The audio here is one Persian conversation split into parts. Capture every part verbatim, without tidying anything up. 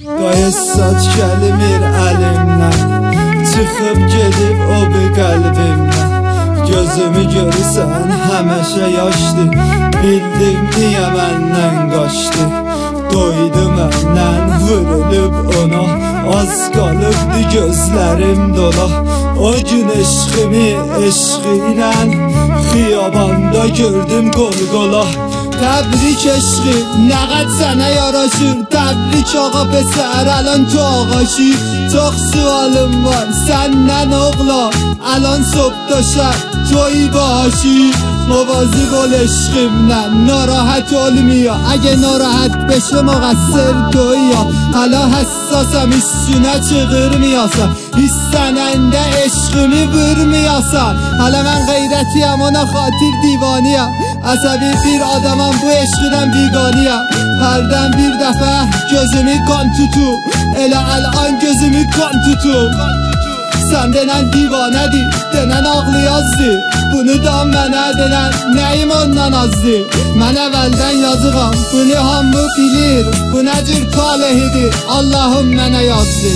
Dayısat gəlimir əlimdən, çıxıb gedib o bir qəlbimdən. Gözümü görürsən həməşə yaşdı, bildim niyə məndən qaçdı. Doydu məndən vurulub ona, az qalıbdı gözlərim dola. O gün eşqimi eşqi ilə xiyabanda gördüm qol-qola. Təbrik eşqi nəqəd sənə yaraşır, təbrik ağa pesər الان تو آغاشی. Çox sualım var səndən oğla, الان صبح تا شب توی باشی. مواظب ol eşqimdən narahat olmuyor, اگه ناراحت بشه مقصر توی. حالا حساسم üstünə çığırmıyorsan, hissənəndə eşqimi vurmuyorsan. حالا من غیرتیم ona xatir divaniyəm, əsəbi bir adamam bu eşqdən biganiyəm. Hərdən bir dəfə gözümü kan tutu, elə الان gözümü kan tutu. Sən denən divanədir, denən ağlayazdır, bunu da mənə denən nəyim ondan azdır. Mən əvvəldən yazıqam, bunu hamı bilir, bu nə cür talehidir, Allahım mənə yazdı.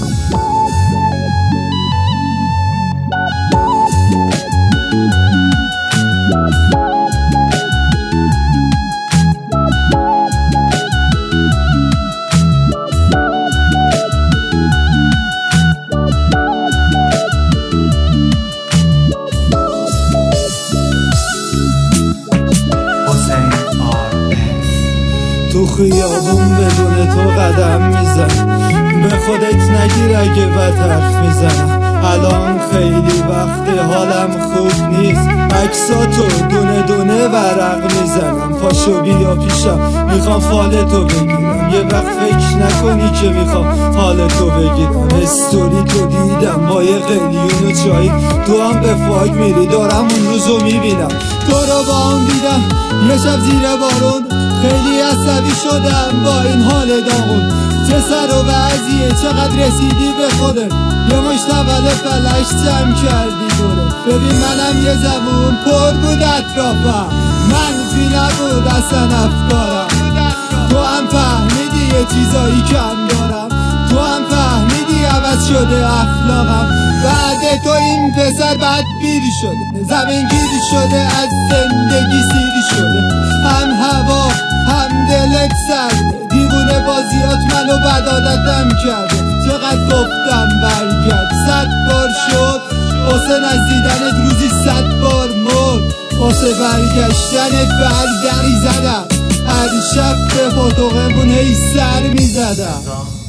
تو خیابون بدون تو قدم میزن، به خودت نگیر اگه بد حرف میزنم. الان خیلی وقت حالم خوب نیست، عکساتو دونه دونه ورق میزنم. پاشو بیا پیشم میخوام فالتو بگیرم، یه وقت فکر نکنی که میخوام حالتو بگیرم. استوری تو دیدم با یه قلیون و چایی، تو هم به فاک میری، دارم اون روزو میبینم. تو رو با اون دیدم یه شب زیر بارون، خیلی عصبی شدم با این حال داغون. چه سر و وضعیه، چقدر رسیدی به خودت، یه مشت اول فلش جمع کردی دوره. ببین منم یه زبون پر بود اطرافم، منفی نبود اصلا افکارم. تو هم فهمیدی یه چیزایی کم دارم، تو هم فهمیدی عوض شده اخلاقم. بعد تو این پسر بدبیر شده، زمین گیر شده، از زندگی سیر شده. هم هوا هم دلت سرده، دیوونه بازیات منو بد عادتم کرده. چقدر گفتم برگرد، صد بار شد واسه نزدیدنت روزی صد بار مرد. واسه برگشتنت بر دری زدم، هر شب به پاتوقمون هی سر میزدم.